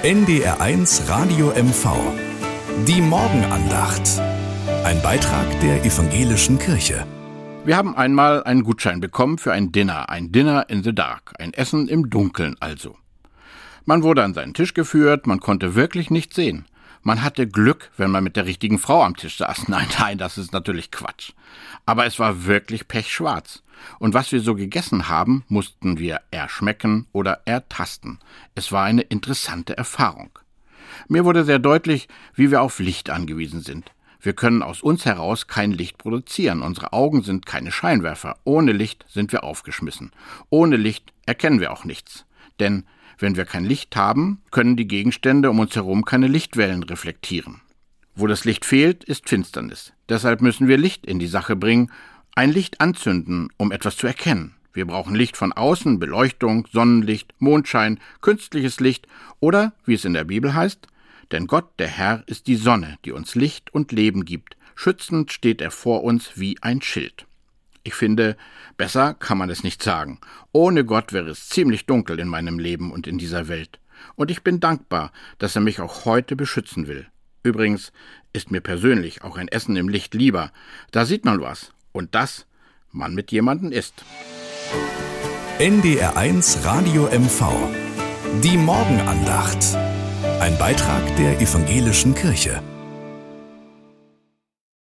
NDR1 Radio MV. Die Morgenandacht. Ein Beitrag der Evangelischen Kirche. Wir haben einmal einen Gutschein bekommen für ein Dinner in the Dark, ein Essen im Dunkeln also. Man wurde an seinen Tisch geführt, man konnte wirklich nichts sehen. Man hatte Glück, wenn man mit der richtigen Frau am Tisch saß. Nein, das ist natürlich Quatsch. Aber es war wirklich pechschwarz. Und was wir so gegessen haben, mussten wir erschmecken oder ertasten. Es war eine interessante Erfahrung. Mir wurde sehr deutlich, wie wir auf Licht angewiesen sind. Wir können aus uns heraus kein Licht produzieren. Unsere Augen sind keine Scheinwerfer. Ohne Licht sind wir aufgeschmissen. Ohne Licht erkennen wir auch nichts. Denn wenn wir kein Licht haben, können die Gegenstände um uns herum keine Lichtwellen reflektieren. Wo das Licht fehlt, ist Finsternis. Deshalb müssen wir Licht in die Sache bringen, ein Licht anzünden, um etwas zu erkennen. Wir brauchen Licht von außen, Beleuchtung, Sonnenlicht, Mondschein, künstliches Licht oder, wie es in der Bibel heißt, denn Gott, der Herr, ist die Sonne, die uns Licht und Leben gibt. Schützend steht er vor uns wie ein Schild. Ich finde, besser kann man es nicht sagen. Ohne Gott wäre es ziemlich dunkel in meinem Leben und in dieser Welt. Und ich bin dankbar, dass er mich auch heute beschützen will. Übrigens ist mir persönlich auch ein Essen im Licht lieber. Da sieht man was. Und dass man mit jemandem isst. NDR1 Radio MV. Die Morgenandacht. Ein Beitrag der Evangelischen Kirche.